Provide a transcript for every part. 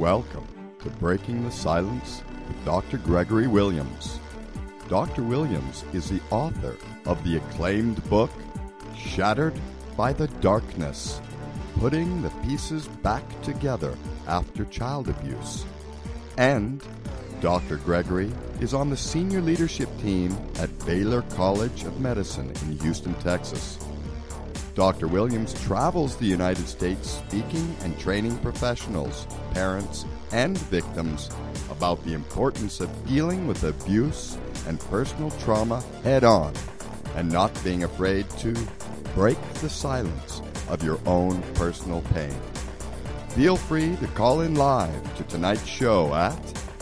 Welcome to Breaking the Silence with Dr. Gregory Williams. Dr. Williams is the author of the acclaimed book, Shattered by the Darkness, Putting the Pieces Back Together After Child Abuse. And Dr. Gregory is on the senior leadership team at Baylor College of Medicine in Houston, Texas. Dr. Williams travels the United States speaking and training professionals, parents, and victims about the importance of dealing with abuse and personal trauma head-on and not being afraid to break the silence of your own personal pain. Feel free to call in live to tonight's show at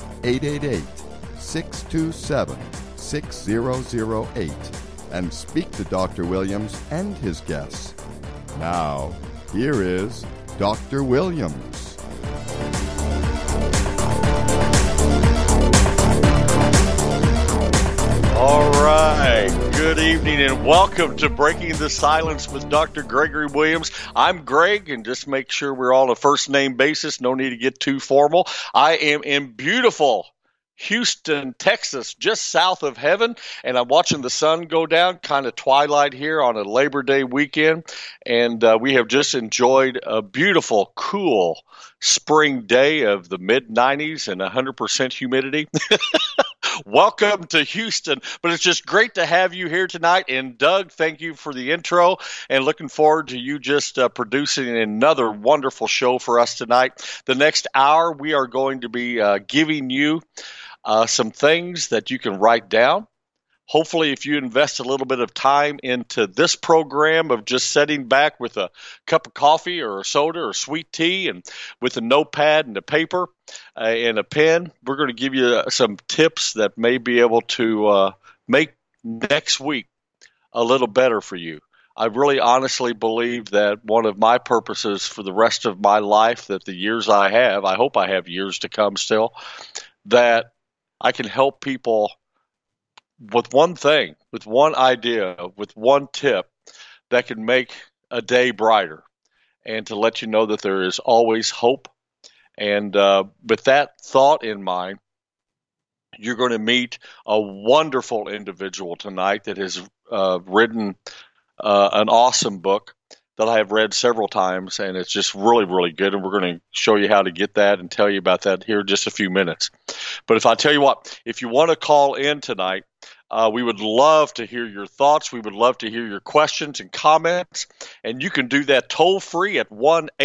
888-627-6008 and speak to Dr. Williams and his guests. Now, here is Dr. Williams. All right. Good evening and welcome to Breaking the Silence with Dr. Gregory Williams. I'm Greg, and just make sure we're all on a first name basis. No need to get too formal. I am in beautiful Houston, Texas, just south of heaven, and I'm watching the sun go down, kind of twilight here on a Labor Day weekend, and we have just enjoyed a beautiful, cool spring day of the mid-90s and 100% humidity. Welcome to Houston, but it's just great to have you here tonight. And Doug, thank you for the intro, and looking forward to you just producing another wonderful show for us tonight. The next hour, we are going to be giving you some things that you can write down. Hopefully, if you invest a little bit of time into this program of just sitting back with a cup of coffee or a soda or sweet tea and with a notepad and a paper and a pen, we're going to give you some tips that may be able to make next week a little better for you. I really honestly believe that one of my purposes for the rest of my life, that the years I hope I have years to come still, that I can help people with one thing, with one idea, with one tip that can make a day brighter, and to let you know that there is always hope. And with that thought in mind, you're going to meet a wonderful individual tonight that has written an awesome book that I have read several times, and it's just really, really good. And we're going to show you how to get that and tell you about that here in just a few minutes. But if I tell you what, if you want to call in tonight, we would love to hear your thoughts. We would love to hear your questions and comments. And you can do that toll free at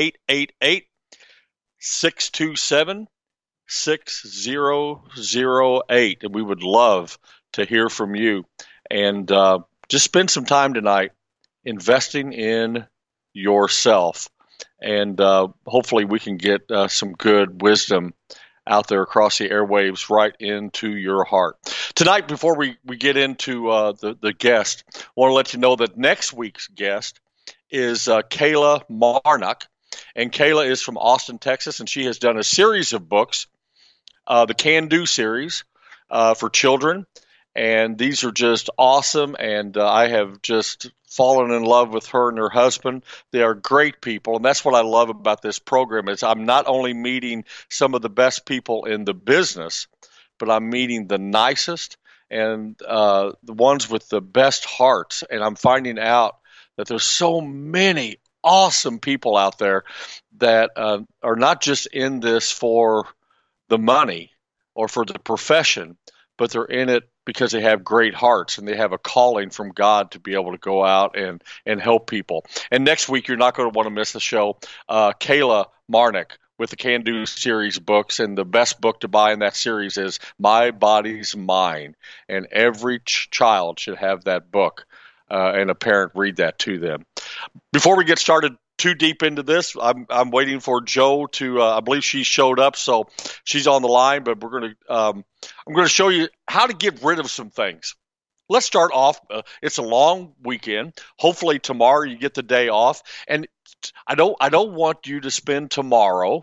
1-888-627-6008. And we would love to hear from you. And just spend some time tonight investing in yourself. And hopefully we can get some good wisdom out there across the airwaves right into your heart. Tonight, before we get into the guest, I want to let you know that next week's guest is Kayla Marnock. And Kayla is from Austin, Texas, and she has done a series of books, the Can Do series for children. And these are just awesome, and I have just fallen in love with her and her husband. They are great people, and that's what I love about this program is I'm not only meeting some of the best people in the business, but I'm meeting the nicest and the ones with the best hearts. And I'm finding out that there's so many awesome people out there that are not just in this for the money or for the profession, but they're in it because they have great hearts and they have a calling from God to be able to go out and help people. And next week, you're not going to want to miss the show. Kayla Marnock with the Can Do series books, and the best book to buy in that series is My Body's Mine. And every child should have that book, and a parent read that to them. Before we get started too deep into this, I'm waiting for Joe to. I believe she showed up, so she's on the line. But we're going to. I'm going to show you how to get rid of some things. Let's start off. It's a long weekend. Hopefully tomorrow you get the day off, and I don't want you to spend tomorrow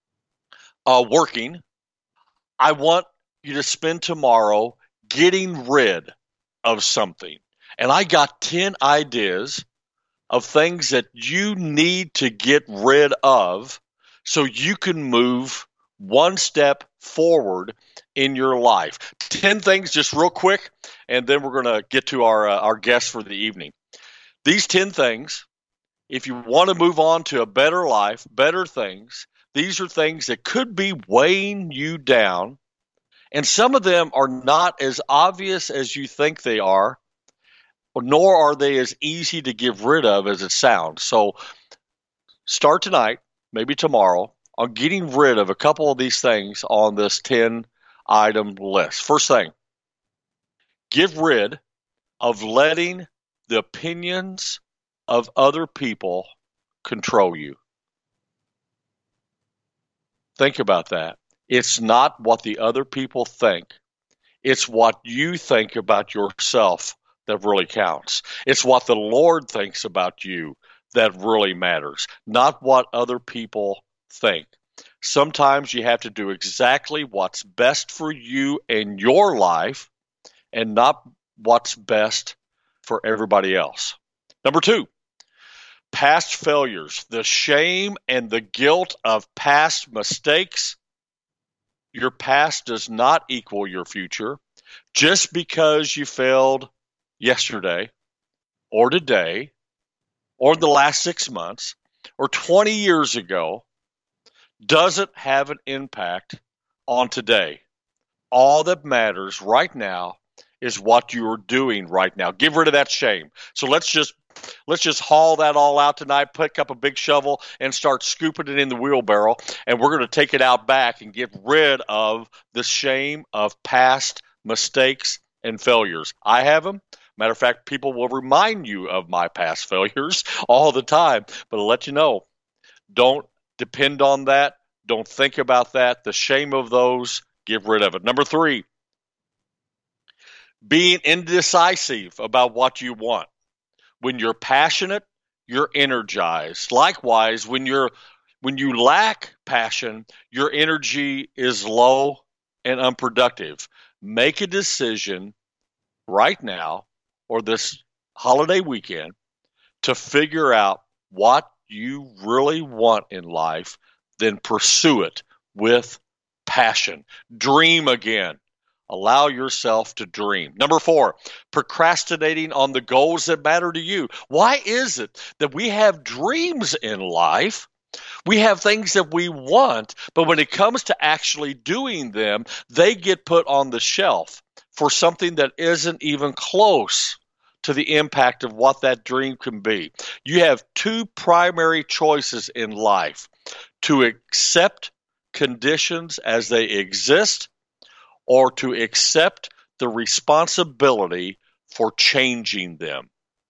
working. I want you to spend tomorrow getting rid of something. And I got 10 ideas of things that you need to get rid of so you can move one step forward in your life. 10 things just real quick, and then we're going to get to our guests for the evening. These 10 things, if you want to move on to a better life, better things, these are things that could be weighing you down, and some of them are not as obvious as you think they are, nor are they as easy to get rid of as it sounds. So start tonight, maybe tomorrow, on getting rid of a couple of these things on this 10-item list. First thing, get rid of letting the opinions of other people control you. Think about that. It's not what the other people think. It's what you think about yourself that really counts. It's what the Lord thinks about you that really matters, not what other people think. Sometimes you have to do exactly what's best for you in your life and not what's best for everybody else. Number 2, past failures, the shame and the guilt of past mistakes. Your past does not equal your future. Just because you failed yesterday or today or the last 6 months or 20 years ago doesn't have an impact on today. All that matters right now is what you're doing right now. Get rid of that shame. So let's just haul that all out tonight, pick up a big shovel and start scooping it in the wheelbarrow, and we're going to take it out back and get rid of the shame of past mistakes and failures. I have them. Matter of fact, people will remind you of my past failures all the time, but I'll let you know, don't depend on that. Don't think about that. The shame of those, get rid of it. Number 3, being indecisive about what you want. When you're passionate, you're energized. Likewise, when you lack passion, your energy is low and unproductive. Make a decision right now or this holiday weekend to figure out what you really want in life, then pursue it with passion. Dream again. Allow yourself to dream. Number 4, procrastinating on the goals that matter to you. Why is it that we have dreams in life? We have things that we want, but when it comes to actually doing them, they get put on the shelf for something that isn't even close to the impact of what that dream can be. You have 2 primary choices in life: to accept conditions as they exist, or to accept the responsibility for changing them.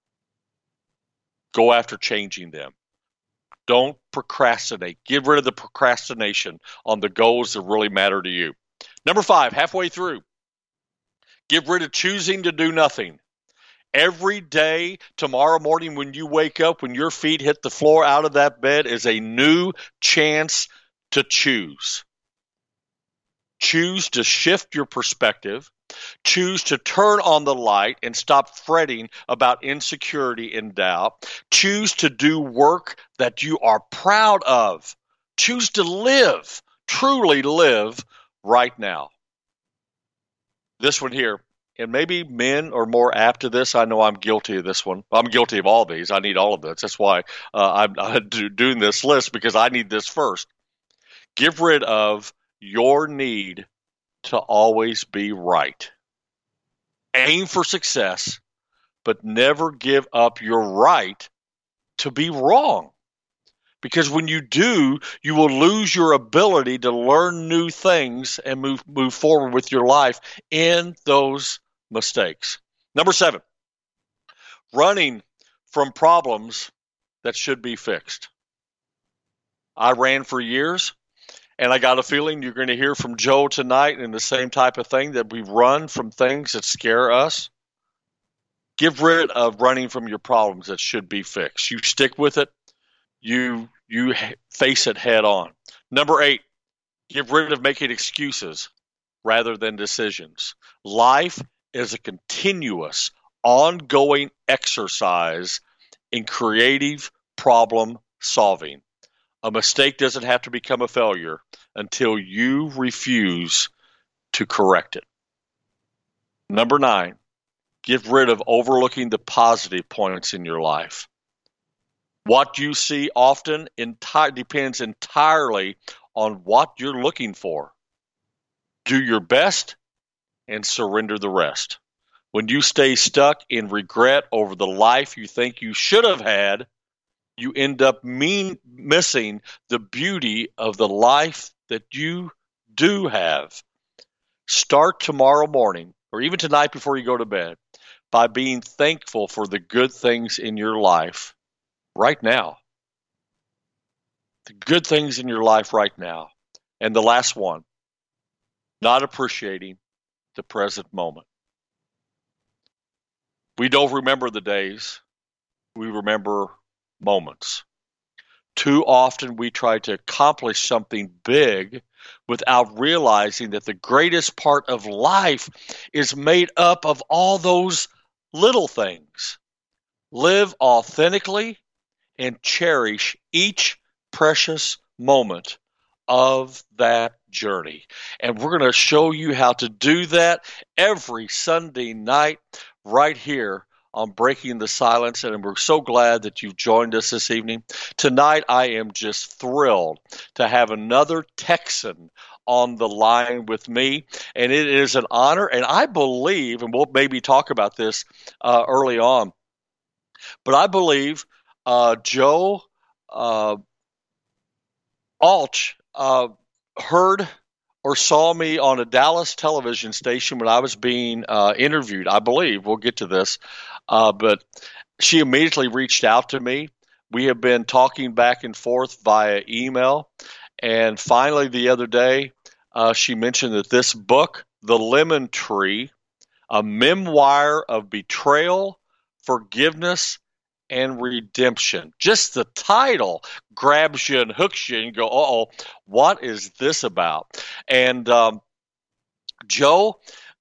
Go after changing them. Don't procrastinate. Get rid of the procrastination on the goals that really matter to you. Number 5, halfway through, get rid of choosing to do nothing. Every day, tomorrow morning when you wake up, when your feet hit the floor out of that bed, is a new chance to choose. Choose to shift your perspective. Choose to turn on the light and stop fretting about insecurity and doubt. Choose to do work that you are proud of. Choose to live, truly live right now. This one here, and maybe men are more apt to this. I know I'm guilty of this one. I'm guilty of all these. I need all of this. That's why I'm doing this list, because I need this first. Get rid of your need to always be right. Aim for success, but never give up your right to be wrong. Because when you do, you will lose your ability to learn new things and move forward with your life in those mistakes. Number 7, running from problems that should be fixed. I ran for years. And I got a feeling you're going to hear from Joe tonight in the same type of thing, that we run from things that scare us. Get rid of running from your problems that should be fixed. You stick with it. You face it head on. Number 8, get rid of making excuses rather than decisions. Life is a continuous, ongoing exercise in creative problem solving. A mistake doesn't have to become a failure until you refuse to correct it. Number 9, get rid of overlooking the positive points in your life. What you see often depends entirely on what you're looking for. Do your best and surrender the rest. When you stay stuck in regret over the life you think you should have had, you end up missing the beauty of the life that you do have. Start tomorrow morning, or even tonight before you go to bed, by being thankful for the good things in your life right now. The good things in your life right now. And the last one, not appreciating the present moment. We don't remember the days, we remember moments. Too often we try to accomplish something big without realizing that the greatest part of life is made up of all those little things. Live authentically and cherish each precious moment of that journey. And we're going to show you how to do that every Sunday night right here on Breaking the Silence, and we're so glad that you've joined us this evening. Tonight, I am just thrilled to have another Texan on the line with me, and it is an honor, and I believe, and we'll maybe talk about this early on, but I believe Joe Alch heard or saw me on a Dallas television station when I was being interviewed. I believe we'll get to this, but she immediately reached out to me. We have been talking back and forth via email, and finally the other day she mentioned that this book, The Lemon Tree, a memoir of betrayal, forgiveness, and redemption. Just the title grabs you and hooks you and go, uh-oh, what is this about? And Joe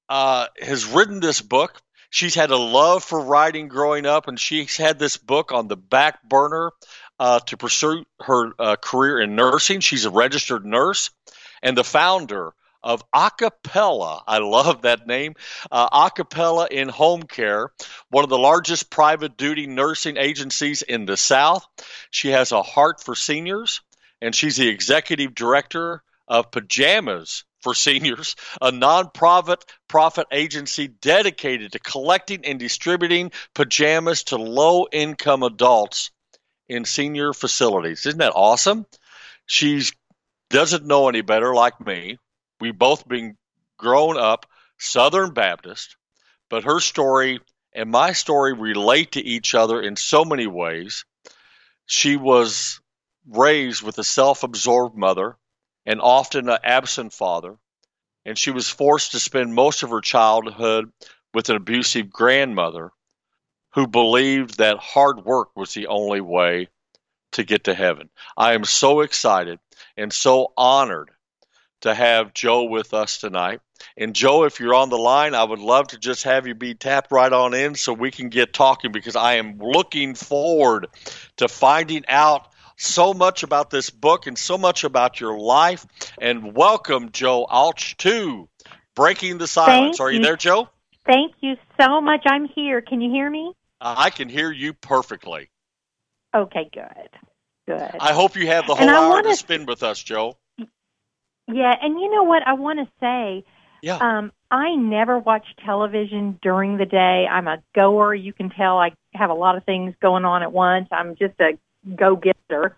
has written this book. She's had a love for writing growing up, and she's had this book on the back burner to pursue her career in nursing. She's a registered nurse and the founder of Acapella. I love that name. Acapella in Home Care, one of the largest private duty nursing agencies in the South. She has a heart for seniors, and she's the executive director of Pajamas for Seniors, a non-profit agency dedicated to collecting and distributing pajamas to low-income adults in senior facilities. Isn't that awesome? She doesn't know any better, like me. We've both been grown up Southern Baptist, but her story and my story relate to each other in so many ways. She was raised with a self-absorbed mother and often an absent father, and she was forced to spend most of her childhood with an abusive grandmother who believed that hard work was the only way to get to heaven. I am so excited and so honored to have Joe with us tonight. And Joe, if you're on the line, I would love to just have you be tapped right on in so we can get talking, because I am looking forward to finding out so much about this book and so much about your life. And welcome, Joe Alch, to Breaking the Silence. Are you there, Joe? Thank you so much. I'm here. Can you hear me? I can hear you perfectly. Okay, good. Good. I hope you have the whole hour to spend with us, Joe. Yeah, and you know what I want to say? Yeah. I never watch television during the day. I'm a goer. You can tell I have a lot of things going on at once. I'm just a go-getter.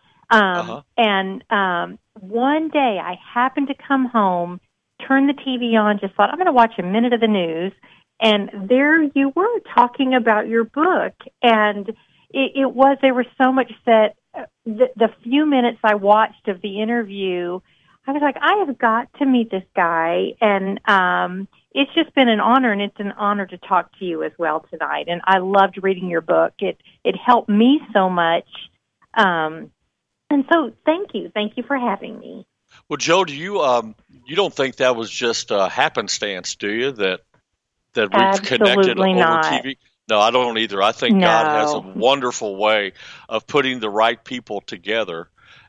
And one day I happened to come home, turn the TV on, just thought, I'm going to watch a minute of the news. And there you were talking about your book. And there was so much that the few minutes I watched of the interview, I was like, I have got to meet this guy. And it's just been an honor, and it's an honor to talk to you as well tonight. And I loved reading your book. It helped me so much. And so thank you. Thank you for having me. Well, Joe, do you don't think that was just happenstance, do you, that we've connected over TV? No, I don't either. I think God has a wonderful way of putting the right people together.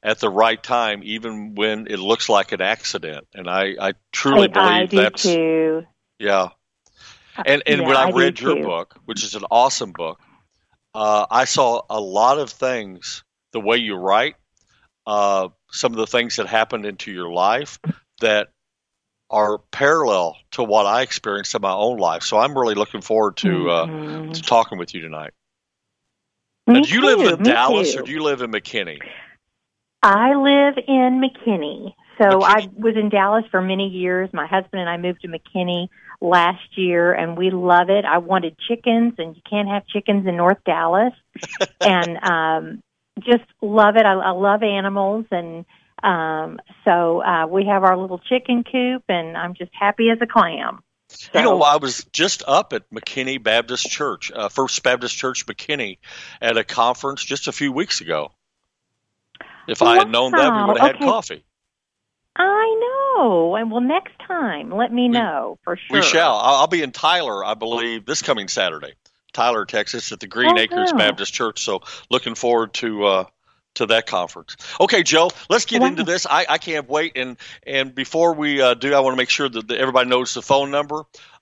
at the right time, even when it looks like an accident. And I truly believe that's too. Yeah. And when I read your book, which is an awesome book, I saw a lot of things, the way you write, some of the things that happened into your life that are parallel to what I experienced in my own life. So I'm really looking forward to talking with you tonight. Now, do you live in Dallas or do you live in McKinney? I live in McKinney. So I was in Dallas for many years. My husband and I moved to McKinney last year, and we love it. I wanted chickens, and you can't have chickens in North Dallas. And just love it. I love animals, and so we have our little chicken coop, and I'm just happy as a clam. So, you know, I was just up at McKinney Baptist Church, First Baptist Church McKinney, at a conference just a few weeks ago. If I had known that, we would have had coffee. I know. And well, next time, let me know for sure. We shall. I'll be in Tyler, I believe, this coming Saturday. Tyler, Texas, at the Green Acres Baptist Church. So looking forward to that conference. Okay, Joe, let's get into this. I can't wait. And before we do, I want to make sure that everybody knows the phone number,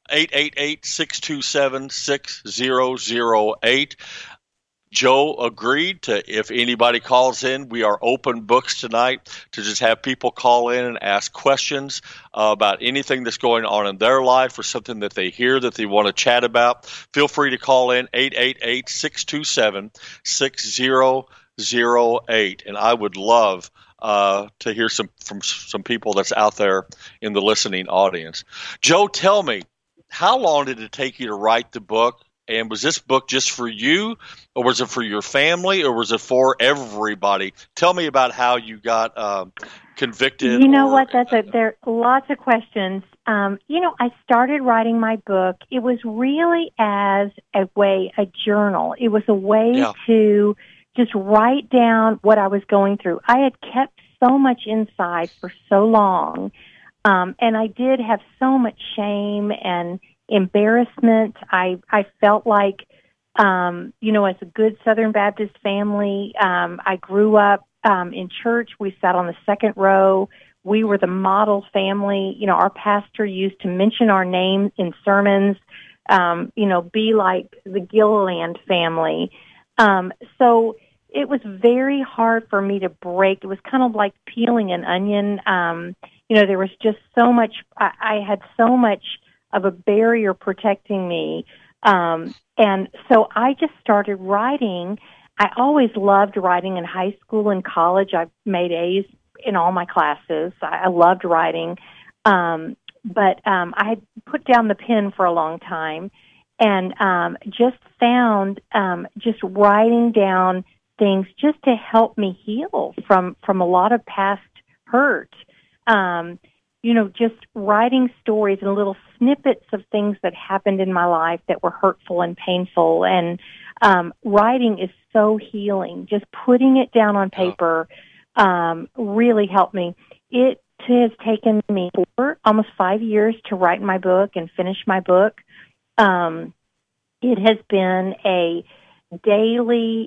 888-627-6008. Joe agreed to, if anybody calls in, we are open books tonight to just have people call in and ask questions about anything that's going on in their life or something that they hear that they want to chat about. Feel free to call in, 888-627-6008. And I would love to hear from some people that's out there in the listening audience. Joe, tell me, how long did it take you to write the book? And was this book just for you, or was it for your family, or was it for everybody? Tell me about how you got convicted. You know what? There are lots of questions. I started writing my book. It was really as a journal. It was a way to just write down what I was going through. I had kept so much inside for so long, and I did have so much shame and embarrassment. I felt like, as a good Southern Baptist family, I grew up in church. We sat on the second row. We were the model family. You know, our pastor used to mention our name in sermons, be like the Gilliland family. So it was very hard for me to break. It was kind of like peeling an onion. There was just so much, I had so much of a barrier protecting me. And so I just started writing. I always loved writing in high school and college. I made A's in all my classes. I loved writing. But I had put down the pen for a long time and just found just writing down things just to help me heal from a lot of past hurt. Just writing stories and little snippets of things that happened in my life that were hurtful and painful. And writing is so healing. Just putting it down on paper really helped me. It has taken me almost 5 years to write my book and finish my book. It has been a daily,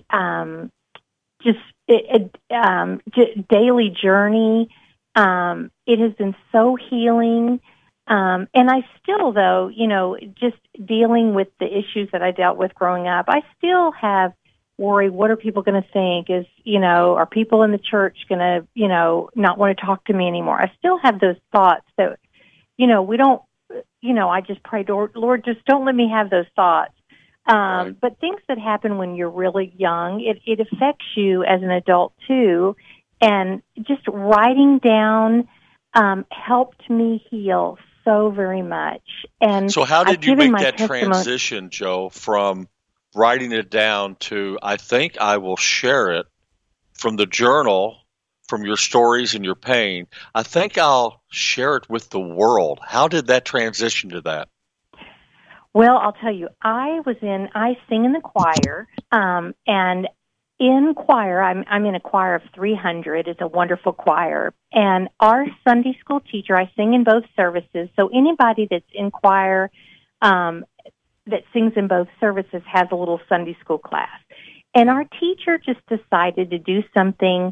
daily journey. It has been so healing. And I still, though, just dealing with the issues that I dealt with growing up, I still have worry, what are people going to think? Are people in the church going to, not want to talk to me anymore? I still have those thoughts that, we don't, I just pray, Lord, just don't let me have those thoughts. But things that happen when you're really young, it affects you as an adult too. And just writing down helped me heal so very much. And so how did you make that transition, Joe, from writing it down to, I think I will share it, from the journal, from your stories and your pain, I think I'll share it with the world. How did that transition to that? Well, I'll tell you, I sing in the choir, and in choir, I'm in a choir of 300. It's a wonderful choir. And our Sunday school teacher, I sing in both services. So anybody that's in choir that sings in both services has a little Sunday school class. And our teacher just decided to do something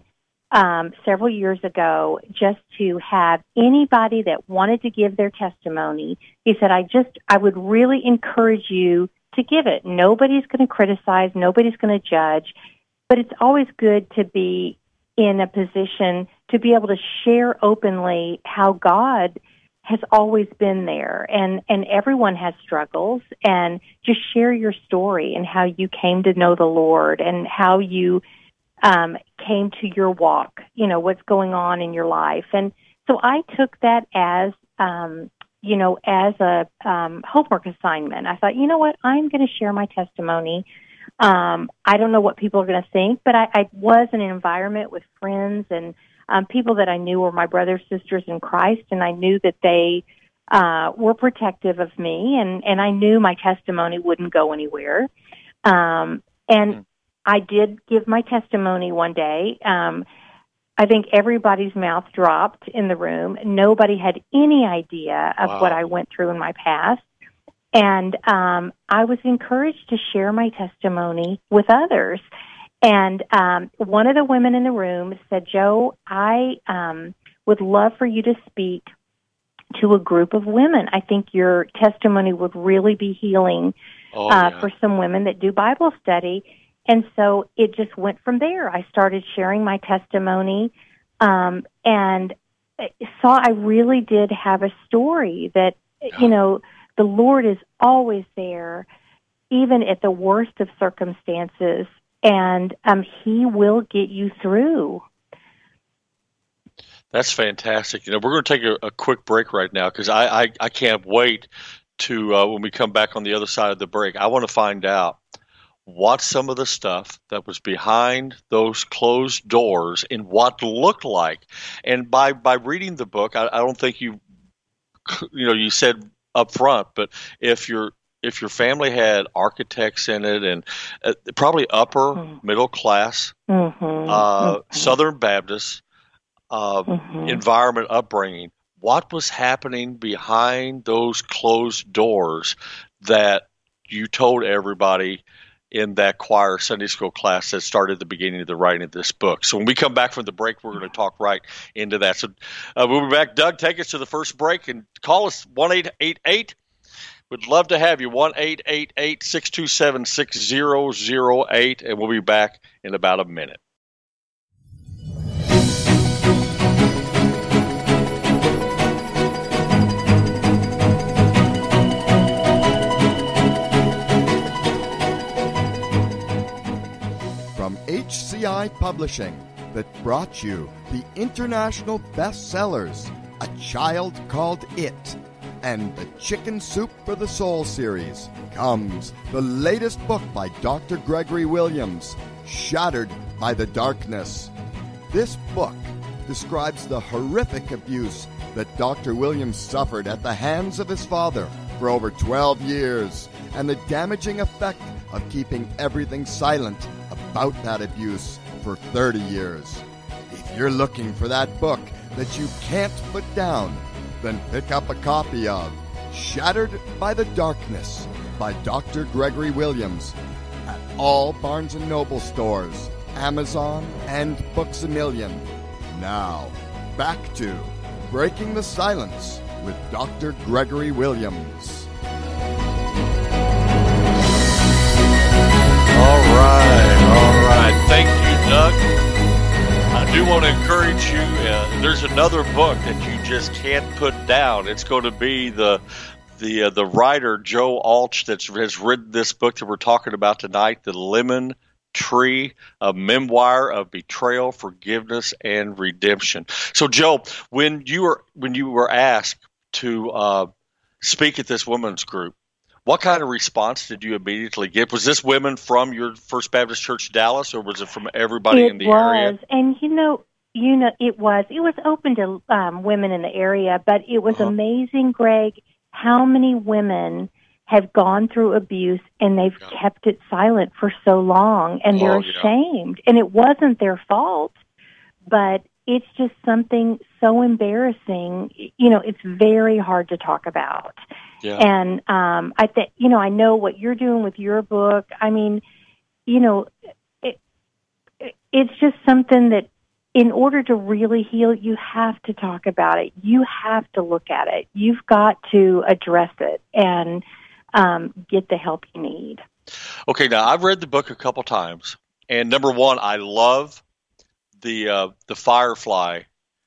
several years ago just to have anybody that wanted to give their testimony. He said, I would really encourage you to give it. Nobody's going to criticize. Nobody's going to judge. But it's always good to be in a position to be able to share openly how God has always been there, and everyone has struggles, and just share your story and how you came to know the Lord and how you came to your walk, what's going on in your life. And so I took that as, as a homework assignment. I thought, you know what, I'm going to share my testimony. I don't know what people are going to think, but I was in an environment with friends and people that I knew were my brothers, sisters in Christ, and I knew that they were protective of me, and I knew my testimony wouldn't go anywhere. And I did give my testimony one day. I think everybody's mouth dropped in the room. Nobody had any idea of what I went through in my past. And I was encouraged to share my testimony with others. And one of the women in the room said, "Jo, I would love for you to speak to a group of women. I think your testimony would really be healing for some women that do Bible study." And so it just went from there. I started sharing my testimony and saw I really did have a story that, the Lord is always there, even at the worst of circumstances, and He will get you through. That's fantastic. We're going to take a quick break right now because I can't wait to, when we come back on the other side of the break, I want to find out what's some of the stuff that was behind those closed doors and what looked like. And by reading the book, I don't think you said up front, but if your family had architects in it and probably upper middle class, Southern Baptist environment upbringing, what was happening behind those closed doors that you told everybody in that choir Sunday school class that started at the beginning of the writing of this book? So when we come back from the break, we're going to talk right into that. So we'll be back. Doug, take us to the first break and call us 1-888. We'd love to have you, 1-888-627-6008, and we'll be back in about a minute. From HCI Publishing, that brought you the international bestsellers, A Child Called It, and the Chicken Soup for the Soul series, comes the latest book by Dr. Gregory Williams, Shattered by the Darkness. This book describes the horrific abuse that Dr. Williams suffered at the hands of his father for over 12 years, and the damaging effect of keeping everything silent about that abuse for 30 years. If you're looking for that book that you can't put down, then pick up a copy of Shattered by the Darkness by Dr. Gregory Williams at all Barnes & Noble stores, Amazon, and Books A Million. Now, back to Breaking the Silence with Dr. Gregory Williams. All right. Thank you, Doug. I do want to encourage you. There's another book that you just can't put down. It's going to be the writer Joe Alch that has written this book that we're talking about tonight, The Lemon Tree, a memoir of betrayal, forgiveness, and redemption. So, Joe, when you were asked to speak at this women's group, what kind of response did you immediately get? Was this women from your First Baptist Church Dallas, or was it from everybody in the area? It was, and it was. It was open to women in the area, but it was amazing, Greg, how many women have gone through abuse and they've kept it silent for so long, and they're ashamed. And it wasn't their fault, but it's just something so embarrassing. It's very hard to talk about. Yeah. And I think, I know what you're doing with your book. I mean, it's just something that in order to really heal, you have to talk about it. You have to look at it. You've got to address it and get the help you need. Okay, now I've read the book a couple times, and number one, I love the Firefly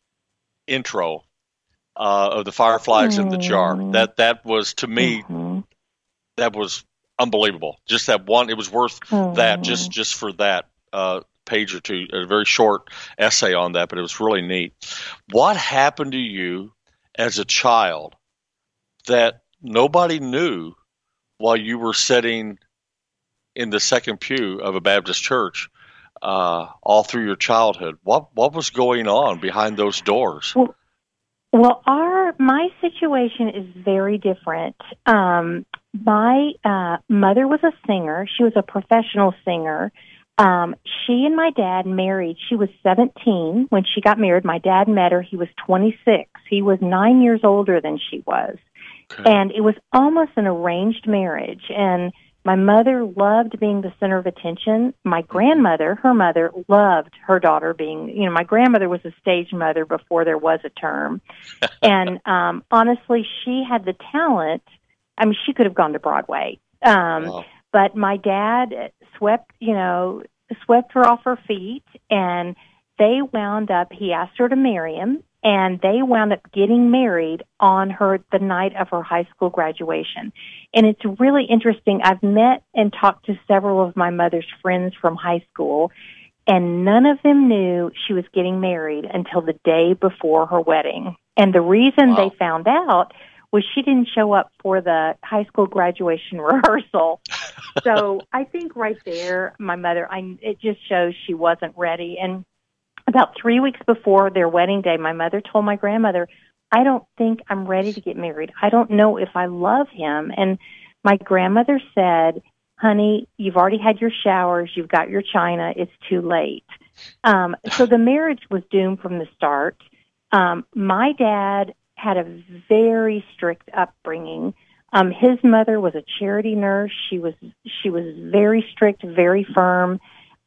intro of the fireflies in the jar. That was, to me, that was unbelievable. Just that one, it was worth that just for that page or two, a very short essay on that, but it was really neat. What happened to you as a child that nobody knew while you were sitting in the second pew of a Baptist church all through your childhood? What was going on behind those doors? Well, my situation is very different. My mother was a singer. She was a professional singer. She and my dad married. She was 17 when she got married. My dad met her. He was 26. He was 9 years older than she was. Okay. And it was almost an arranged marriage. And my mother loved being the center of attention. My grandmother, her mother, loved her daughter being, my grandmother was a stage mother before there was a term. And honestly, she had the talent. I mean, she could have gone to Broadway. Wow. But my dad swept her off her feet, and they wound up, he asked her to marry him, and they wound up getting married on the night of her high school graduation. And it's really interesting. I've met and talked to several of my mother's friends from high school, and none of them knew she was getting married until the day before her wedding. And the reason they found out was she didn't show up for the high school graduation rehearsal. So I think right there, my mother, it just shows she wasn't ready. And about 3 weeks before their wedding day, my mother told my grandmother, I don't think I'm ready to get married. I don't know if I love him. And my grandmother said, honey, you've already had your showers. You've got your china. It's too late. So the marriage was doomed from the start. My dad had a very strict upbringing. His mother was a charity nurse. She was very strict, very firm.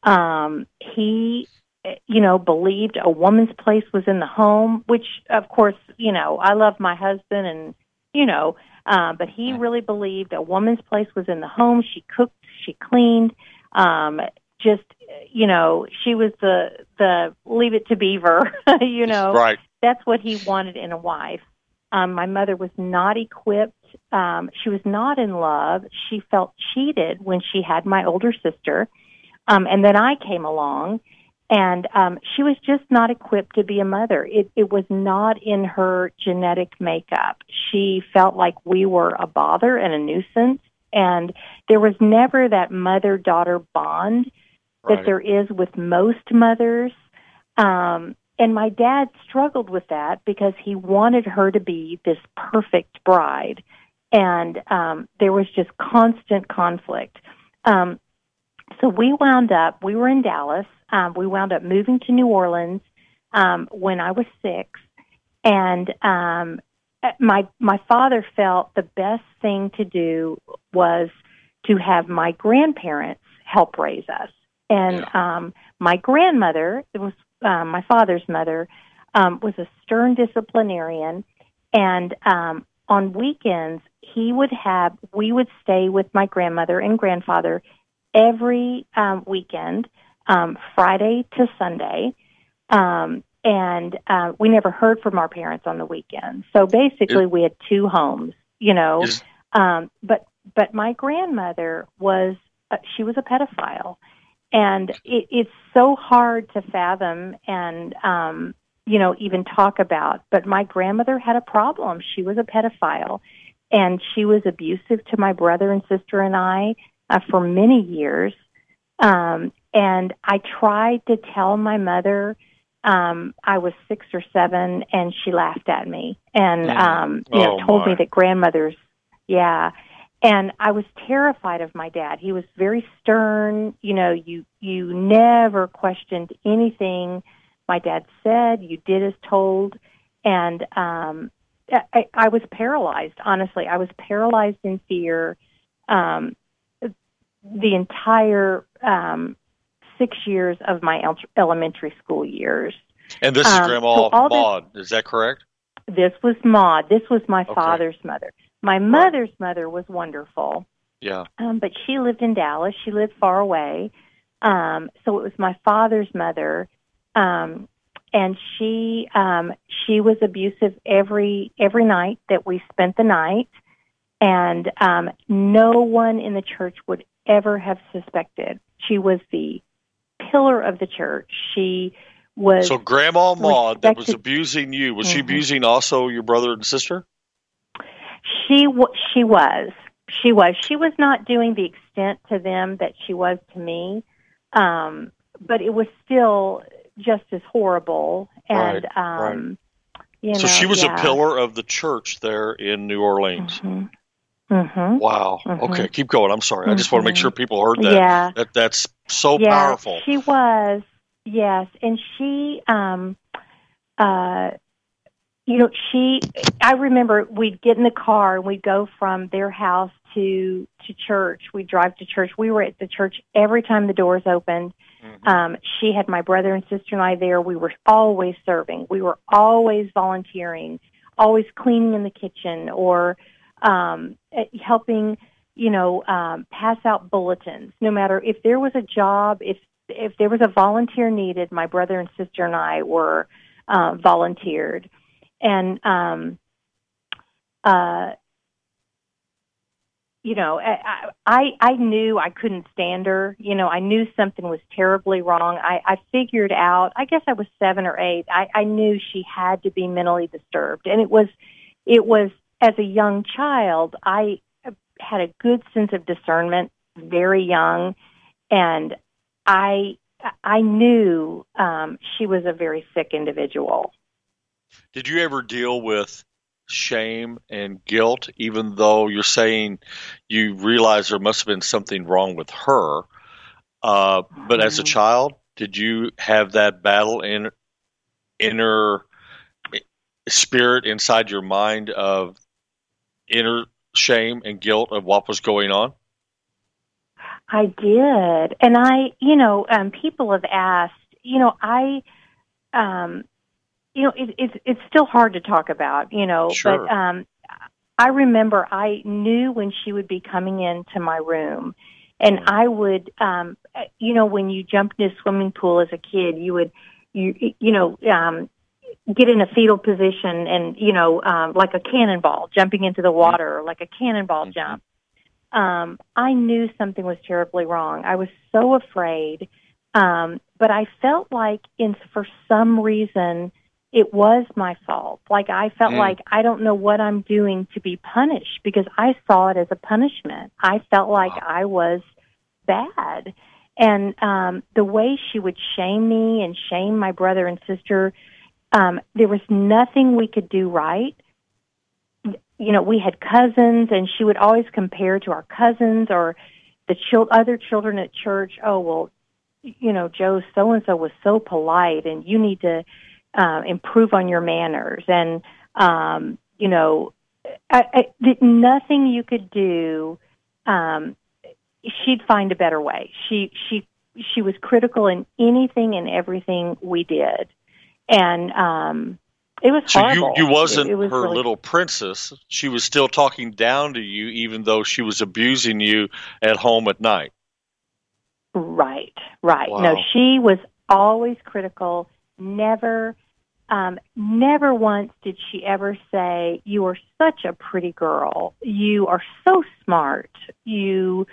He believed a woman's place was in the home, which, of course, I love my husband and, but he really believed a woman's place was in the home. She cooked, she cleaned, she was the leave it to Beaver, Right. That's what he wanted in a wife. My mother was not equipped. She was not in love. She felt cheated when she had my older sister. And then I came along. And she was just not equipped to be a mother. It was not in her genetic makeup. She felt like we were a bother and a nuisance. And there was never that mother-daughter bond that there is with most mothers. And my dad struggled with that because he wanted her to be this perfect bride. And there was just constant conflict. So we were in Dallas. We wound up moving to New Orleans when I was 6. And my father felt the best thing to do was to have my grandparents help raise us. And my grandmother, it was my father's mother, was a stern disciplinarian. And on weekends, we would stay with my grandmother and grandfather every weekend, Friday to Sunday. And we never heard from our parents on the weekends. So basically we had 2 homes, but my grandmother she was a pedophile. And it's so hard to fathom and, even talk about. But my grandmother had a problem. She was a pedophile, and she was abusive to my brother and sister and I for many years. And I tried to tell my mother I was 6 or 7, and she laughed at me and, told me that grandmothers, And I was terrified of my dad. He was very stern. You never questioned anything my dad said. You did as told. And I was paralyzed, honestly. I was paralyzed in fear the entire 6 years of my elementary school years. And this is Grandma Maud, is that correct? This was Maud. This was my father's mother. My mother's mother was wonderful. Yeah. But she lived in Dallas. She lived far away. So it was my father's mother. And she was abusive every night that we spent the night. And no one in the church would ever have suspected. She was the pillar of the church. She was. So Grandma Maud that was abusing you, was she abusing also your brother and sister? She was. She was not doing the extent to them that she was to me, but it was still just as horrible. And you know, so she was a pillar of the church there in New Orleans. Wow. Okay, keep going. I'm sorry. I just want to make sure people heard that. Yeah. That's so powerful. She was. Yes, and she, you know, I remember we'd get in the car and we'd go from their house to church. We'd drive to church. We were at the church every time the doors opened. She had my brother and sister and I there. We were always serving. We were always volunteering, always cleaning in the kitchen or helping, you know, pass out bulletins. No matter if there was a job, if there was a volunteer needed, my brother and sister and I were volunteered. And, you know, I knew I couldn't stand her. You know, I knew something was terribly wrong. I figured out, I guess I was 7 or 8, I knew she had to be mentally disturbed. And it was, as a young child, I had a good sense of discernment, very young, and I knew she was a very sick individual. Did you ever deal with shame and guilt, even though you're saying you realize there must have been something wrong with her? But as a child, did you have that battle in inner spirit inside your mind of inner shame and guilt of what was going on? I did. And you know, people have asked, you know, you know, it's still hard to talk about, you know, sure. But I remember I knew when she would be coming into my room, and I would, you know, when you jumped in a swimming pool as a kid, you know, get in a fetal position and, you know, like a cannonball jumping into the water, like a cannonball jump. I knew something was terribly wrong. I was so afraid, but I felt like for some reason it was my fault. Like I felt like I don't know what I'm doing to be punished because I saw it as a punishment. I felt like I was bad. And the way she would shame me and shame my brother and sister, there was nothing we could do right. You know, we had cousins, and she would always compare to our cousins or the other children at church. Oh, well, you know, Joe so-and-so was so polite, and you need to improve on your manners. And, you know, nothing you could do, she'd find a better way. She was critical in anything and everything we did. And, it was horrible. So you wasn't her really little princess. She was still talking down to you, even though she was abusing you at home at night. Right. Wow. No, she was always critical. Never once did she ever say, "You are such a pretty girl. You are so smart." She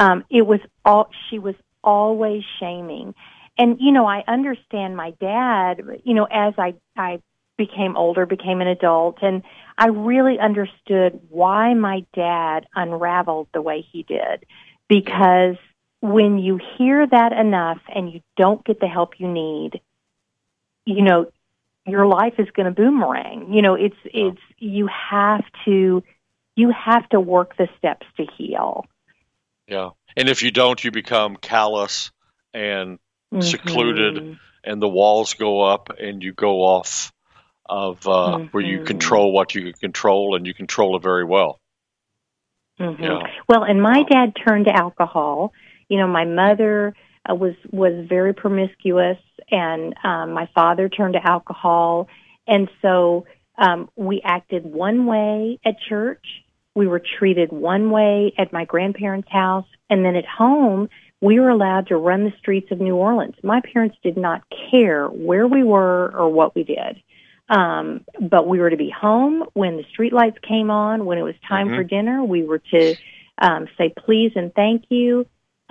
was always shaming. And, you know, I understand my dad, you know, as I became older, became an adult, and I really understood why my dad unraveled the way he did. Because when you hear that enough and you don't get the help you need, you know, your life is going to boomerang. You know, you have to work the steps to heal. Yeah. And if you don't, you become callous and secluded, and the walls go up and you go off of where you control what you can control, and you control it very well. Yeah. Well, and my dad turned to alcohol. You know, my mother was very promiscuous, and my father turned to alcohol, and so we acted one way at church. We were treated one way at my grandparents' house, and then at home, we were allowed to run the streets of New Orleans. My parents did not care where we were or what we did. But we were to be home when the street lights came on. When it was time for dinner, we were to say please and thank you.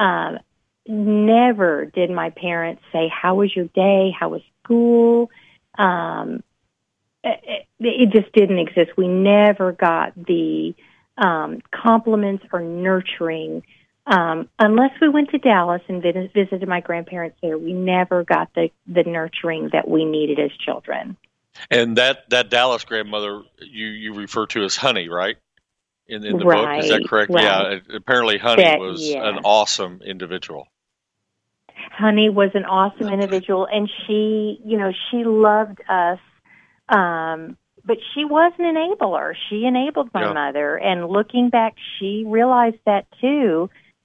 Never did my parents say, how was your day? How was school? It just didn't exist. We never got the compliments or nurturing. Unless we went to Dallas and visited my grandparents there, we never got the nurturing that we needed as children. And that Dallas grandmother you refer to as Honey, right? In the right, book, is that correct? Right. Yeah. Apparently, Honey was an awesome individual. Honey was an awesome individual, and she loved us. But she was an enabler. She enabled my mother, and looking back, she realized that too.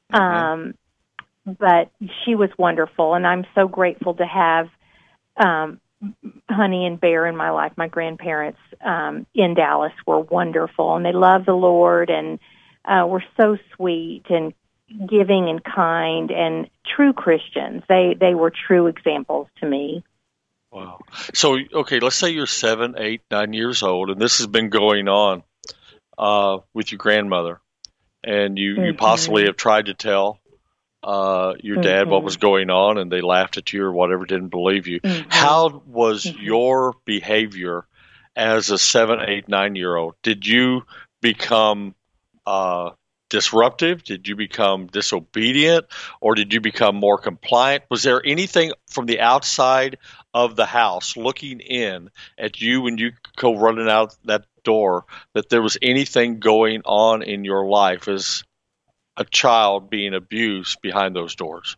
But she was wonderful, and I'm so grateful to have Honey and Bear in my life. My grandparents in Dallas were wonderful, and they loved the Lord, and were so sweet and giving and kind and true Christians. They were true examples to me. Wow. So, okay, let's say you're 7, 8, 9 years old, and this has been going on with your grandmother, and you possibly have tried to tell your dad what was going on, and they laughed at you or whatever, didn't believe you. How was your behavior as a 7, 8, 9-year-old? Did you become disruptive? Did you become disobedient, or did you become more compliant? Was there anything from the outside of the house looking in at you when you go running out that door that there was anything going on in your life as a child being abused behind those doors?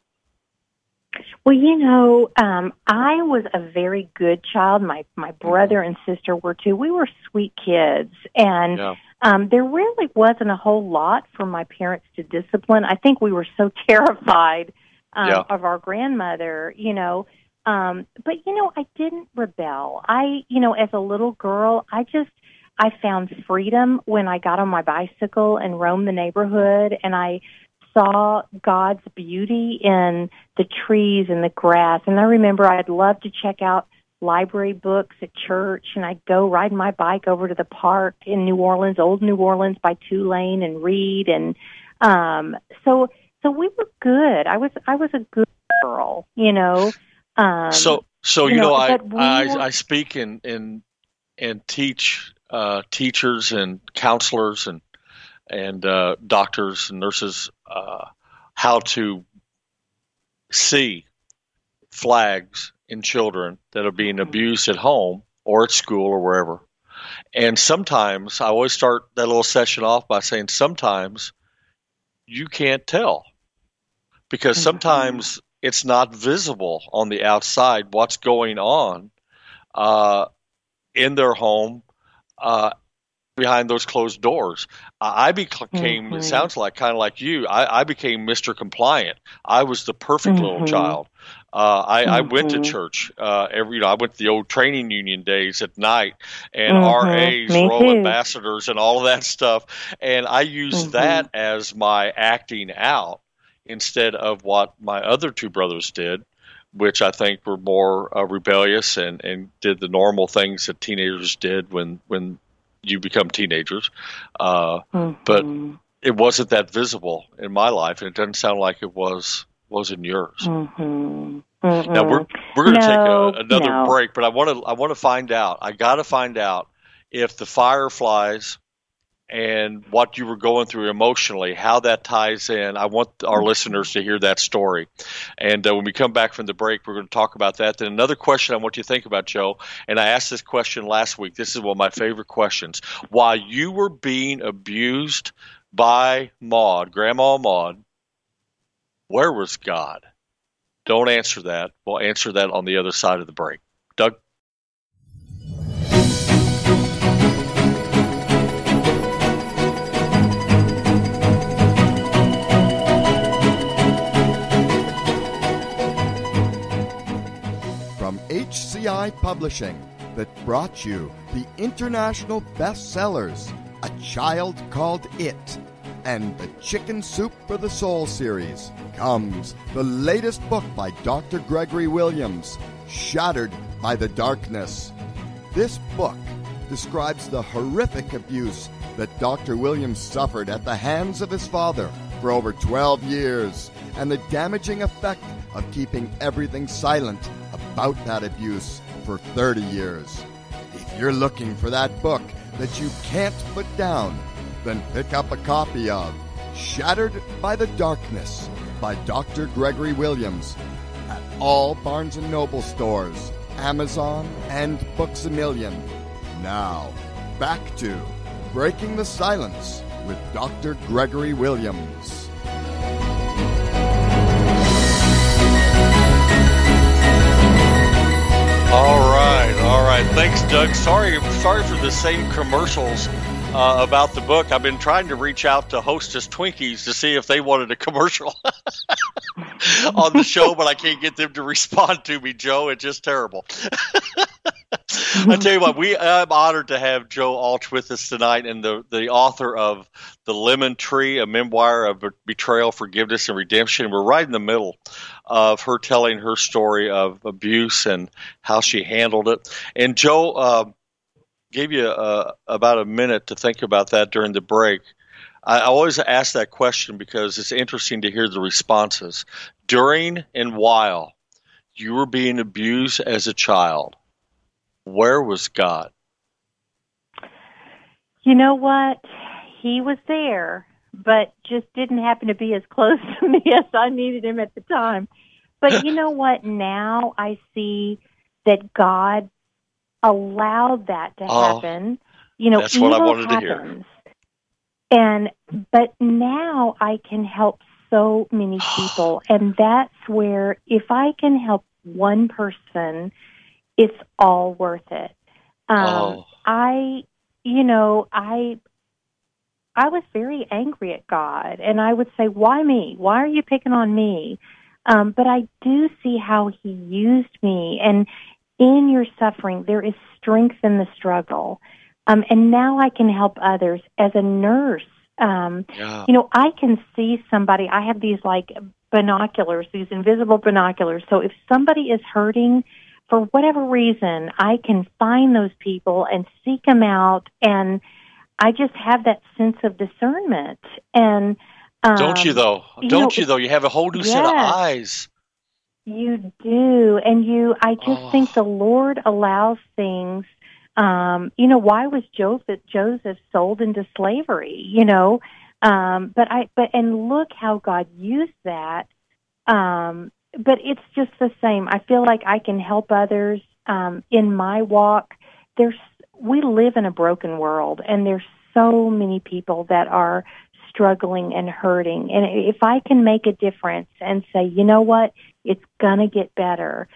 Well, I was a very good child. My brother and sister were too. We were sweet kids, and there really wasn't a whole lot for my parents to discipline. I think we were so terrified of our grandmother, But, I didn't rebel. As a little girl, I found freedom when I got on my bicycle and roamed the neighborhood, and I saw God's beauty in the trees and the grass. And I remember I'd love to check out library books at church, and I'd go ride my bike over to the park in New Orleans, old New Orleans by Tulane, and read. And so we were good. I was a good girl, I speak and teach teachers and counselors and doctors and nurses how to see flags in children that are being abused at home or at school or wherever. And sometimes I always start that little session off by saying sometimes you can't tell, because sometimes it's not visible on the outside what's going on in their home behind those closed doors. I became, it sounds like kind of like you, I became Mr. Compliant. I was the perfect little child. I went to church I went to the old training union days at night, and RAs, role ambassadors, and all of that stuff. And I used that as my acting out instead of what my other two brothers did, which I think were more rebellious and did the normal things that teenagers did when you become teenagers. But it wasn't that visible in my life, and it doesn't sound like it was in yours. Now we're going to take another break, but I want to find out. I got to find out if the Fireflies and what you were going through emotionally, how that ties in. I want our listeners to hear that story. And when we come back from the break, we're going to talk about that. Then another question I want you to think about, Joe, and I asked this question last week. This is one of my favorite questions. While you were being abused by Maud, Grandma Maud, where was God? Don't answer that. We'll answer that on the other side of the break. Doug? Dynamite Publishing that brought you the international bestsellers, A Child Called It, and the Chicken Soup for the Soul series, comes the latest book by Dr. Gregory Williams, Shattered by the Darkness. This book describes the horrific abuse that Dr. Williams suffered at the hands of his father for over 12 years, and the damaging effect of keeping everything silent about that abuse for 30 years. If you're looking for that book that you can't put down, then pick up a copy of Shattered by the Darkness by Dr. Gregory Williams at all Barnes & Noble stores, Amazon, and Books A Million. Now, back to Breaking the Silence with Dr. Gregory Williams. All right. Thanks, Doug. Sorry for the same commercials about the book. I've been trying to reach out to Hostess Twinkies to see if they wanted a commercial on the show, but I can't get them to respond to me, Joe. It's just terrible. I tell you what, I'm honored to have Joe Alch with us tonight, and the author of The Lemon Tree, a memoir of betrayal, forgiveness, and redemption. We're right in the middle of her telling her story of abuse and how she handled it. And Joe gave you about a minute to think about that during the break. I always ask that question because it's interesting to hear the responses. During and while you were being abused as a child, where was God? You know what? He was there, but just didn't happen to be as close to me as I needed him at the time. But you know what? Now I see that God allowed that to happen. You know, that's what I wanted to hear. But now I can help so many people, and that's where if I can help one person, it's all worth it. I was very angry at God, and I would say, why me? Why are you picking on me? But I do see how he used me, and in your suffering, there is strength in the struggle. And now I can help others as a nurse. You know, I can see somebody, I have these like binoculars, these invisible binoculars. So if somebody is hurting, for whatever reason, I can find those people and seek them out, and I just have that sense of discernment. And don't you though? Don't you though? You have a whole new set of eyes. You do, and I just think the Lord allows things. You know, why was Joseph sold into slavery? You know, and look how God used that. But it's just the same. I feel like I can help others in my walk. We live in a broken world, and there's so many people that are struggling and hurting. And if I can make a difference and say, you know what, it's going to get better.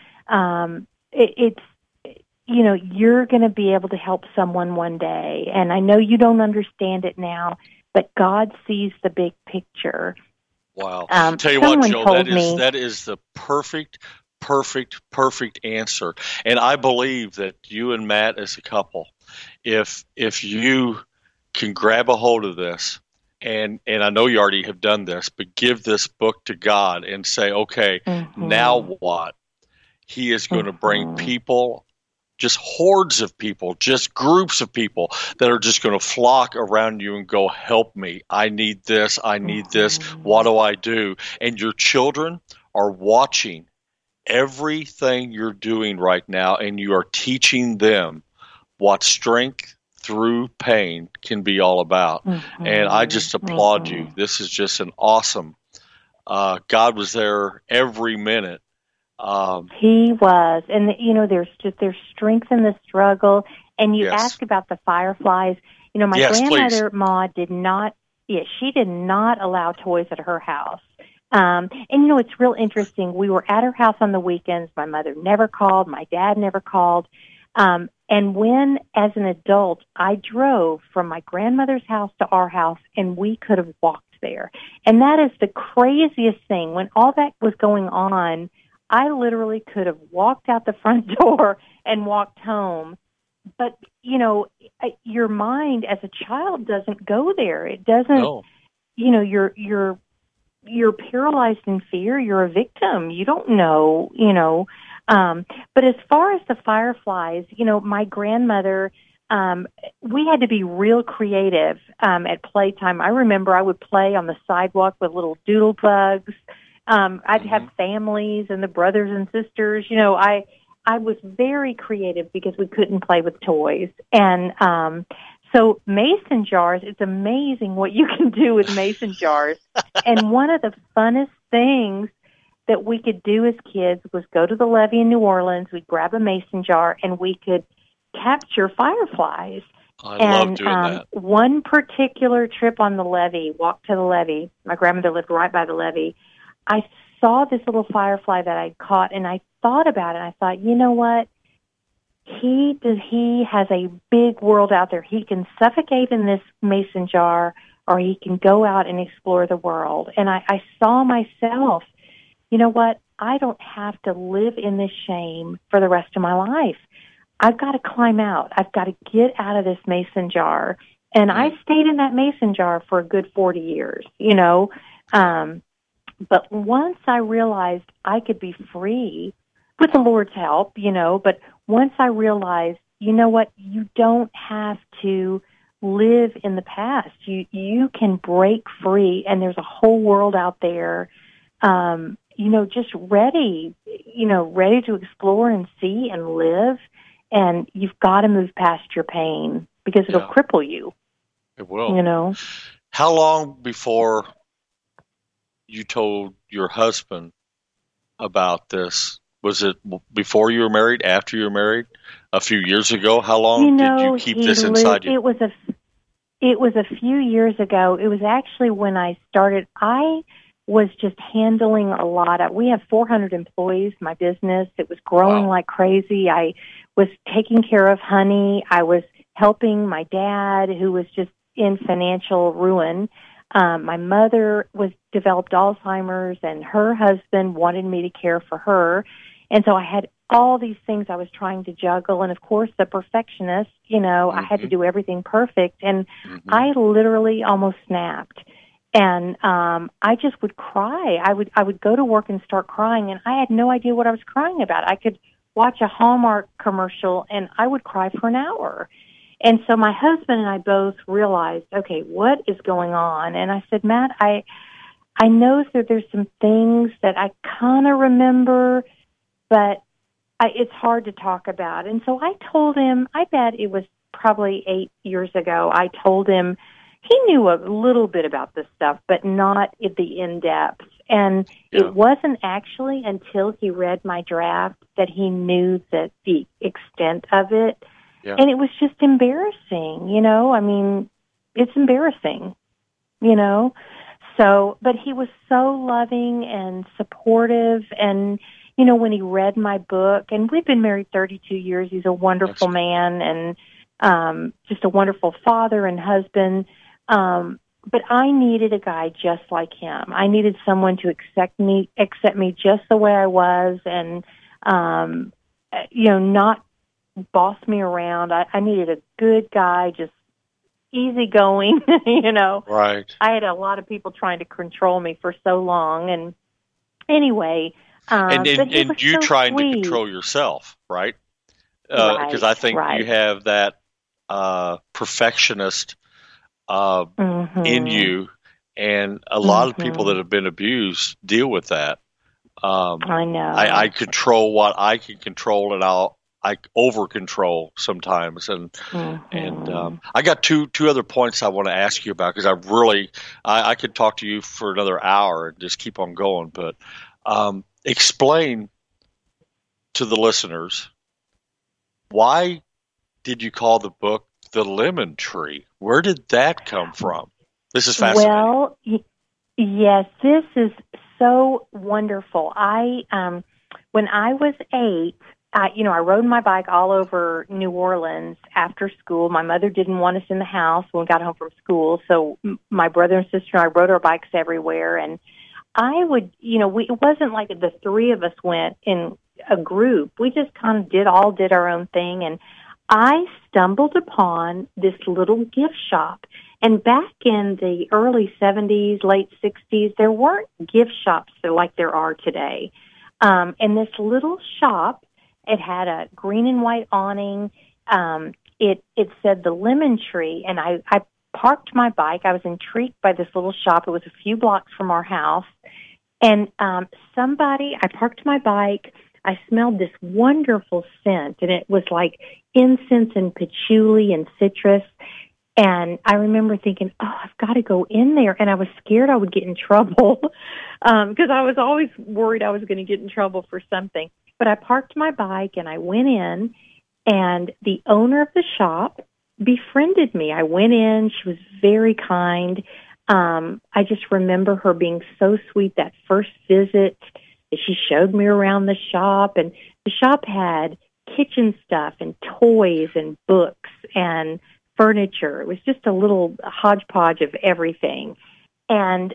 You know, you're going to be able to help someone one day. And I know you don't understand it now, but God sees the big picture. Wow. Tell you what, Joe, that is the perfect answer. And I believe that you and Matt as a couple, if you can grab a hold of this, and I know you already have done this, but give this book to God and say, okay, now what? He is going to bring people, just hordes of people, just groups of people that are just going to flock around you and go, help me. I need this. I need this. What do I do? And your children are watching everything you're doing right now, and you are teaching them what strength through pain can be all about. And I just applaud you. This is just an awesome, God was there every minute. He was. And, you know, there's strength in the struggle. And you asked about the fireflies. You know, my grandmother, Ma, did not allow toys at her house. And, you know, it's real interesting. We were at her house on the weekends. My mother never called. My dad never called. And when, as an adult, I drove from my grandmother's house to our house, and we could have walked there. And that is the craziest thing. When all that was going on, I literally could have walked out the front door and walked home. But, your mind as a child doesn't go there. It doesn't, No. You're paralyzed in fear. You're a victim. You don't know, But as far as the fireflies, my grandmother, we had to be real creative at playtime. I remember I would play on the sidewalk with little doodle bugs. I'd have families and the brothers and sisters. I was very creative because we couldn't play with toys. And so mason jars, it's amazing what you can do with mason jars. And one of the funnest things that we could do as kids was go to the levee in New Orleans. We'd grab a mason jar and we could capture fireflies. I love doing that. One particular trip on the levee, walk to the levee, my grandmother lived right by the levee, I saw this little firefly that I'd caught, and I thought about it. I thought, you know what? He has a big world out there. He can suffocate in this mason jar, or he can go out and explore the world. And I saw myself, you know what? I don't have to live in this shame for the rest of my life. I've got to climb out. I've got to get out of this mason jar. And I stayed in that mason jar for a good 40 years, But once I realized I could be free with the Lord's help, but once I realized, you know what, you don't have to live in the past. You can break free, and there's a whole world out there, just ready to explore and see and live. And you've got to move past your pain because it'll cripple you. It will. How long before you told your husband about this? Was it before you were married, after you were married, a few years ago? How long did you keep this inside you? It was a few years ago. It was actually when I started. I was just handling a lot. We have 400 employees, my business. It was growing like crazy. I was taking care of Honey. I was helping my dad, who was just in financial ruin. My mother developed Alzheimer's, and her husband wanted me to care for her. And so I had all these things I was trying to juggle. And of course, the perfectionist, I had to do everything perfect. And I literally almost snapped. And I just would cry. I would go to work and start crying, and I had no idea what I was crying about. I could watch a Hallmark commercial, and I would cry for an hour. And so my husband and I both realized, okay, what is going on? And I said, Matt, I know that there's some things that I kind of remember, but it's hard to talk about. And so I told him, I bet it was probably 8 years ago, I told him he knew a little bit about this stuff, but not at the in-depth. And it wasn't actually until he read my draft that he knew the extent of it. Yeah. And it was just embarrassing, I mean, it's embarrassing, So, but he was so loving and supportive. And, when he read my book, and we've been married 32 years, he's a wonderful man and just a wonderful father and husband. But I needed a guy just like him. I needed someone to accept me just the way I was, and, not boss me around. I needed a good guy, just easygoing, Right. I had a lot of people trying to control me for so long. And anyway, and you so trying sweet. To control yourself, right? Because I think you have that perfectionist in you, and a lot of people that have been abused deal with that. I know. I control what I can control, and I over control sometimes, and I got two other points I want to ask you about, because I could talk to you for another hour and just keep on going. But explain to the listeners, why did you call the book The Lemon Tree? Where did that come from? This is fascinating. Well, yes, this is so wonderful. When I was 8. I rode my bike all over New Orleans after school. My mother didn't want us in the house when we got home from school, so my brother and sister and I rode our bikes everywhere. And I would, it wasn't like the three of us went in a group. We just kind of did our own thing. And I stumbled upon this little gift shop. And back in the early 70s, late 60s, there weren't gift shops like there are today. And this little shop, it had a green and white awning. It said the Lemon Tree. And I parked my bike. I was intrigued by this little shop. It was a few blocks from our house. And I parked my bike. I smelled this wonderful scent, and it was like incense and patchouli and citrus. And I remember thinking, I've got to go in there. And I was scared I would get in trouble because I was always worried I was going to get in trouble for something. But I parked my bike, and I went in, and the owner of the shop befriended me. I went in. She was very kind. I just remember her being so sweet that first visit. She showed me around the shop, and the shop had kitchen stuff and toys and books and furniture. It was just a little hodgepodge of everything. And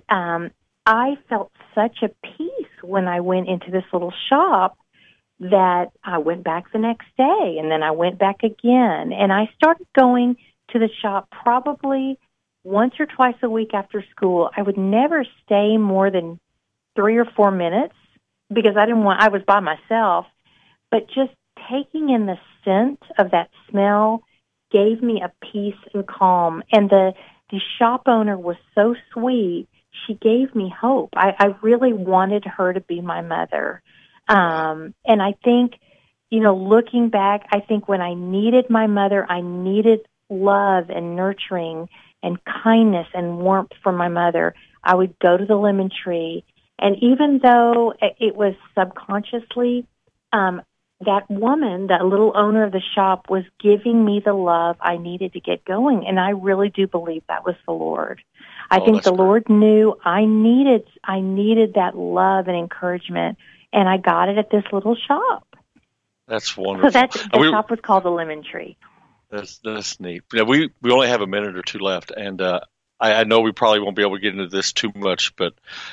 I felt such a peace when I went into this little shop that I went back the next day, and then I went back again. And I started going to the shop probably once or twice a week after school. I would never stay more than 3 or 4 minutes because I was by myself. But just taking in the scent of that smell gave me a peace and calm. And the shop owner was so sweet. She gave me hope. I really wanted her to be my mother. And I think, looking back, I think when I needed my mother, I needed love and nurturing and kindness and warmth from my mother. I would go to the Lemon Tree. And even though it was subconsciously, that woman, that little owner of the shop, was giving me the love I needed to get going. And I really do believe that was the Lord. I think the Lord knew I needed that love and encouragement, and I got it at this little shop. That's wonderful. So the shop was called the Lemon Tree. That's neat. Yeah, we only have a minute or two left, and I know we probably won't be able to get into this too much, but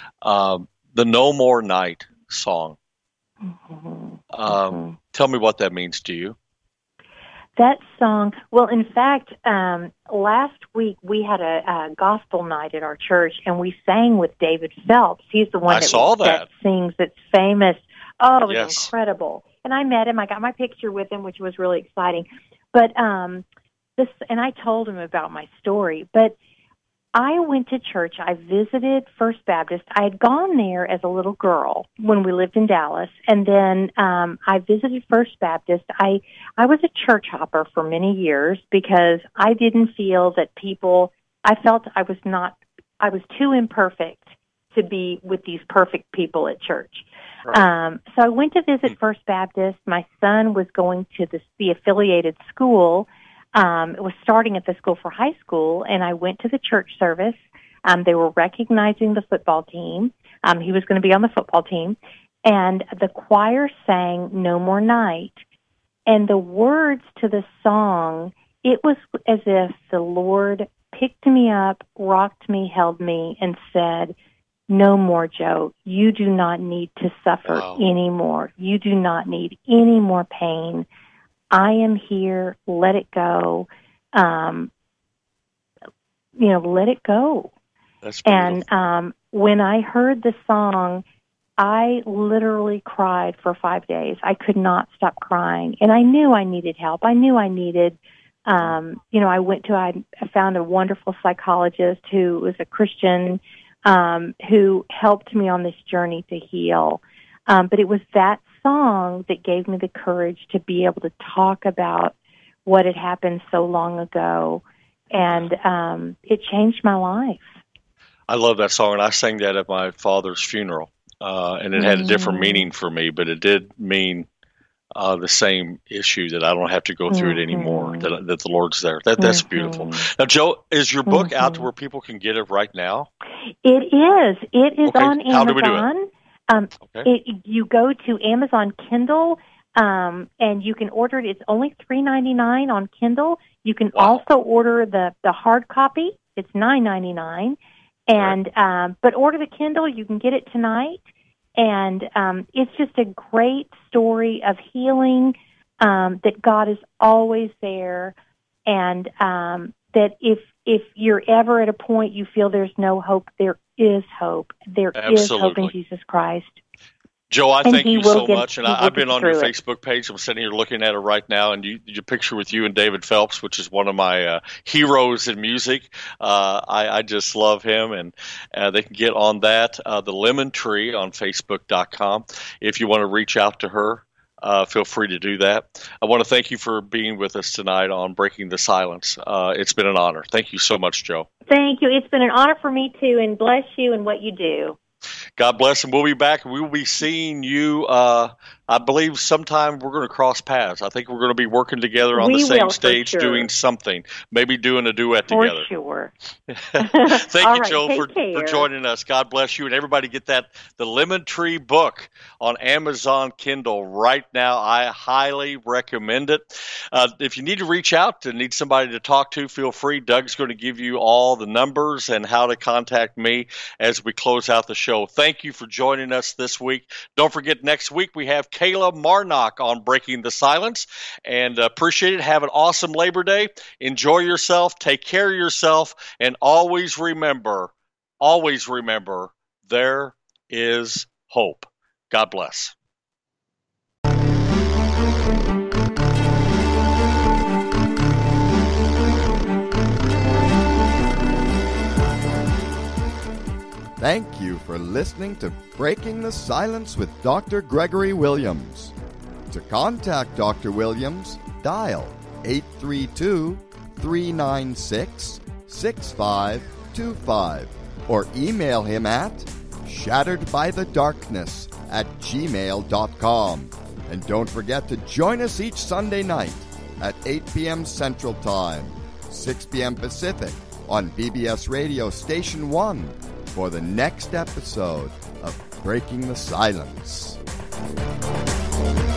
the No More Night song. Mm-hmm. Tell me what that means to you. That song, well, in fact, last week we had a gospel night at our church, and we sang with David Phelps. He's the one that sings, that's famous. Oh, it was incredible. And I met him. I got my picture with him, which was really exciting. But and I told him about my story. But I went to church. I visited First Baptist. I had gone there as a little girl when we lived in Dallas, and then I visited First Baptist. I was a church hopper for many years because I didn't feel that I felt I was too imperfect to be with these perfect people at church. Right. So I went to visit First Baptist. My son was going to the affiliated school. It was starting at the school for high school, and I went to the church service. They were recognizing the football team. He was going to be on the football team. And the choir sang No More Night. And the words to the song, it was as if the Lord picked me up, rocked me, held me, and said, "No more, Joe. You do not need to suffer anymore. You do not need any more pain. I am here. Let it go. Let it go." That's beautiful. And when I heard the song, I literally cried for 5 days. I could not stop crying. And I knew I needed help. I knew I needed, I found a wonderful psychologist who was a Christian, who helped me on this journey to heal. But it was that song that gave me the courage to be able to talk about what had happened so long ago. And it changed my life. I love that song, and I sang that at my father's funeral. And it had a different meaning for me, but it did mean the same issue, that I don't have to go through it anymore, that the Lord's there. That's beautiful. Now, Joe, is your book out to where people can get it right now? It is. It is on Amazon. How do we do it? You go to Amazon Kindle, and you can order it. It's only $3.99 on Kindle. You can also order the hard copy. It's $9.99. And but order the Kindle. You can get it tonight. And it's just a great story of healing, that God is always there, and that if you're ever at a point you feel there's no hope, there is hope. There is hope in Jesus Christ. Joe, I thank you so much. And I've been on your Facebook page. I'm sitting here looking at it right now, and your picture with you and David Phelps, which is one of my heroes in music. I just love him, and they can get on that. The Lemon Tree on Facebook.com. If you want to reach out to her, feel free to do that. I want to thank you for being with us tonight on Breaking the Silence. It's been an honor. Thank you so much, Joe. Thank you. It's been an honor for me, too, and bless you and what you do. God bless, and we'll be back. We will be seeing you, I believe sometime we're going to cross paths. I think we're going to be working together on the same stage, doing something, maybe doing a duet together. For sure. Thank you, Joe, for joining us. God bless you, and everybody get the Lemon Tree book on Amazon Kindle right now. I highly recommend it. If you need to reach out and need somebody to talk to, feel free. Doug's going to give you all the numbers and how to contact me as we close out the show. Thank you for joining us this week. Don't forget, next week we have Kayla Marnock on Breaking the Silence, and appreciate it. Have an awesome Labor Day. Enjoy yourself. Take care of yourself, and always remember, there is hope. God bless. Thank you for listening to Breaking the Silence with Dr. Gregory Williams. To contact Dr. Williams, dial 832-396-6525 or email him at shatteredbythedarkness@gmail.com. And don't forget to join us each Sunday night at 8 p.m. Central Time, 6 p.m. Pacific on BBS Radio Station 1 for the next episode of Breaking the Silence.